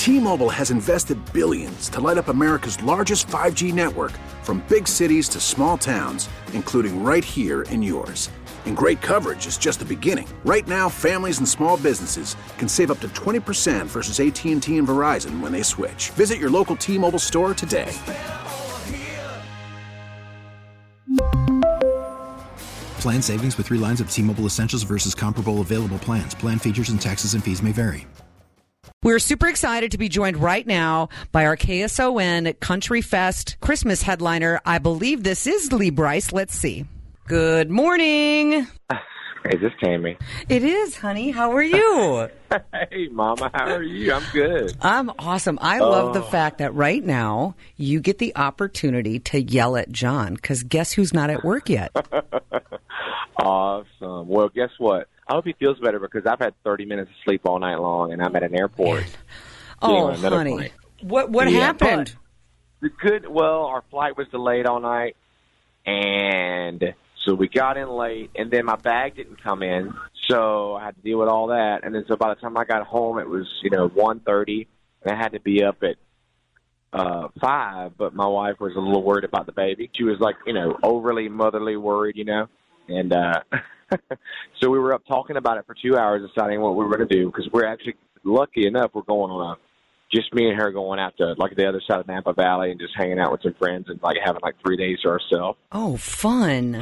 T-Mobile has invested billions to light up America's largest 5G network, from big cities to small towns, including right here in yours. And great coverage is just the beginning. Right now, families and small businesses can save up to 20% versus AT&T and Verizon when they switch. Visit your local T-Mobile store today. Plan savings with 3 lines of T-Mobile Essentials versus comparable available plans. Plan features and taxes and fees may vary. We're super excited to be joined right now by our KSON Country Fest Christmas headliner. I believe this is Lee Brice. Let's see. Good morning. Is this Tammy? It is, honey. How are you? Hey, Mama. How are you? I'm good. I'm awesome. I love the fact that right now you get the opportunity to yell at John, because guess who's not at work yet? Awesome. Well, guess what? I hope he feels better, because I've had 30 minutes of sleep all night long, and I'm at an airport. Oh, honey. Flight. What happened? Our flight was delayed all night, and so we got in late, and then my bag didn't come in, so I had to deal with all that. And then so by the time I got home, it was 1:30, and I had to be up at 5. But my wife was a little worried about the baby. She was like, overly motherly worried, and so we were up talking about it for 2 hours, deciding what we were going to do, because we're actually lucky enough we're going just me and her going out to the other side of Napa Valley and just hanging out with some friends and having 3 days to ourselves. Oh, fun.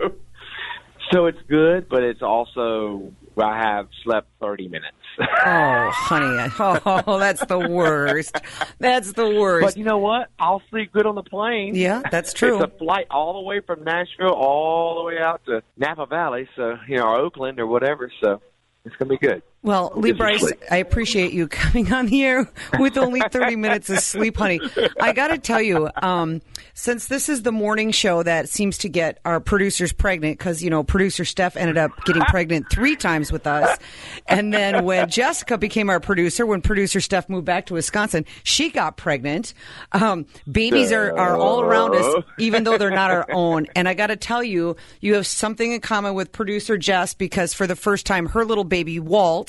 So it's good, but it's also, I have slept 30 minutes. Oh, honey. Oh, that's the worst. That's the worst. But you know what? I'll sleep good on the plane. Yeah, that's true. It's a flight all the way from Nashville all the way out to Napa Valley, so, or Oakland or whatever, so it's going to be good. Well, Lee Brice, I appreciate you coming on the air with only 30 minutes of sleep, honey. I got to tell you, since this is the morning show that seems to get our producers pregnant, because, producer Steph ended up getting pregnant 3 times with us. And then when Jessica became our producer, when producer Steph moved back to Wisconsin, she got pregnant. Babies are all around us, even though they're not our own. And I got to tell you, you have something in common with producer Jess, because for the first time, her little baby, Walt,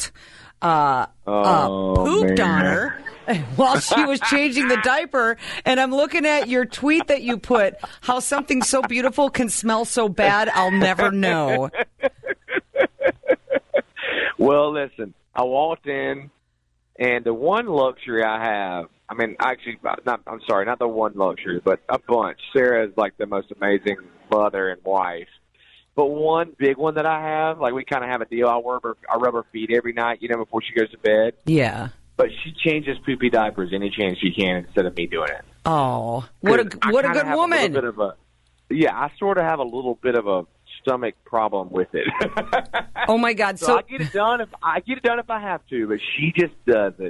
pooped on her while she was changing the diaper. And I'm looking at your tweet that you put, how something so beautiful can smell so bad, I'll never know. Well, listen, I walked in, and the one luxury I have, not the one luxury, but a bunch. Sarah is the most amazing mother and wife. But one big one that I have, we kind of have a deal. I rub her feet every night, before she goes to bed. Yeah. But she changes poopy diapers any chance she can instead of me doing it. Oh, what a good woman. I sort of have a little bit of a stomach problem with it. Oh my God! So I get it done if I have to, but she just does it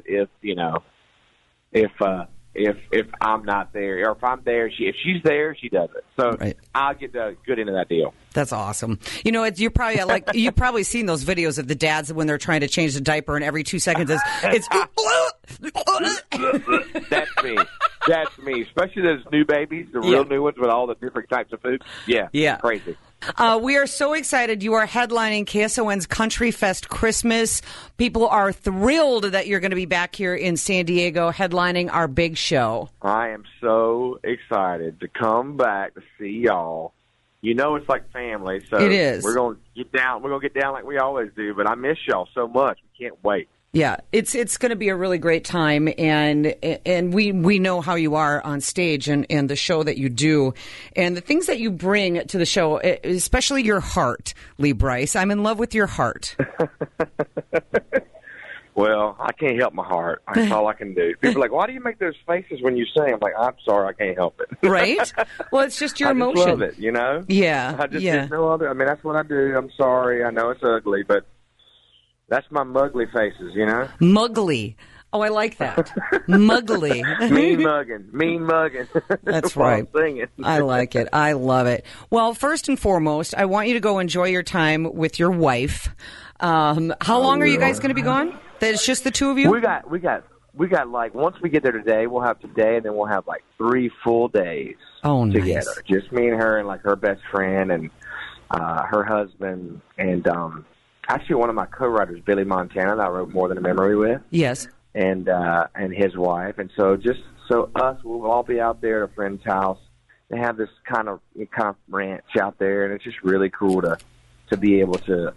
if I'm not there, or if I'm there, if she's there, she does it. So right. I'll get the good end of that deal. That's awesome. You're probably you've probably seen those videos of the dads when they're trying to change the diaper, and every 2 seconds it's That's me. That's me. Especially those new babies, the real new ones with all the different types of food. Yeah. Crazy. We are so excited. You are headlining KSON's Country Fest Christmas. People are thrilled that you're going to be back here in San Diego headlining our big show. I am so excited to come back to see y'all. It's like family, so it is. We're going to get down. We're going to get down like we always do, but I miss y'all so much. We can't wait. Yeah, it's going to be a really great time, and we know how you are on stage and the show that you do, and the things that you bring to the show, especially your heart, Lee Brice. I'm in love with your heart. Well, I can't help my heart. That's all I can do. People are like, why do you make those faces when you sing? I'm like, I'm sorry, I can't help it. Right? Well, it's just your emotion. I just love it, Yeah. There's no other. That's what I do. I'm sorry. I know it's ugly, but that's my muggly faces, Muggly. Oh, I like that. Muggly. Mean mugging. That's right. I like it. I love it. Well, first and foremost, I want you to go enjoy your time with your wife. How long are you guys going to be gone? It's just the two of you? We got once we get there today, we'll have today, and then we'll have 3 full days together. Nice. Just me and her and her best friend and her husband and actually one of my co-writers, Billy Montana, that I wrote More Than a Memory with. Yes. and his wife. And so we'll all be out there at a friend's house. They have this kind of ranch out there, and it's just really cool to be able to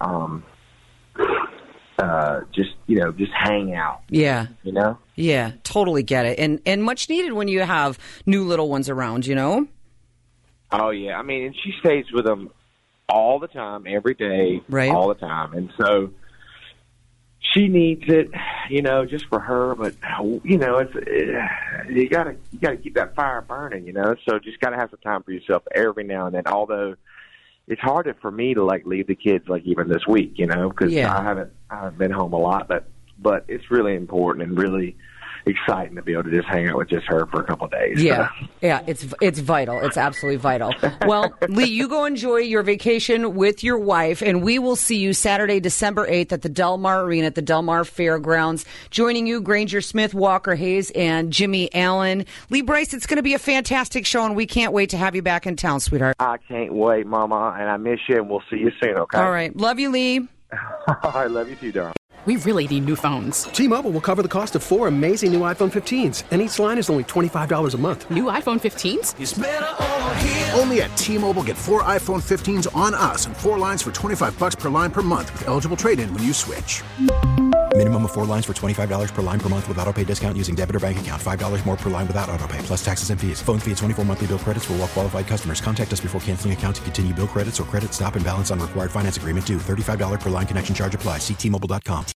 just hang out. Yeah. You know? Yeah, totally get it. And much needed when you have new little ones around, you know? Oh, yeah. I mean, and she stays with them all the time, every day, right. All the time. And so she needs it, you know, just for her. But, you know, you gotta keep that fire burning, you know? So just got to have some time for yourself every now and then, although it's harder for me to leave the kids even this week, you know, because I haven't been home a lot, but it's really important and really exciting to be able to just hang out with just her for a couple of days. Yeah, yeah, it's vital. It's absolutely vital. Well, Lee, you go enjoy your vacation with your wife, and we will see you Saturday, December 8th at the Del Mar Arena at the Del Mar Fairgrounds. Joining you, Granger Smith, Walker Hayes, and Jimmy Allen. Lee Brice, it's going to be a fantastic show, and we can't wait to have you back in town, sweetheart. I can't wait, Mama, and I miss you, and we'll see you soon, okay? All right. Love you, Lee. I love you too, darling. We really need new phones. T-Mobile will cover the cost of 4 amazing new iPhone 15s, and each line is only $25 a month. New iPhone 15s? It's better over here. Only at T-Mobile, get 4 iPhone 15s on us and 4 lines for $25 per line per month with eligible trade-in when you switch. Minimum of 4 lines for $25 per line per month with autopay discount using debit or bank account. $5 more per line without autopay, plus taxes and fees. Phone fee at 24 monthly bill credits for well-qualified customers. Contact us before canceling account to continue bill credits or credit stop and balance on required finance agreement due. $35 per line connection charge applies. See T-Mobile.com.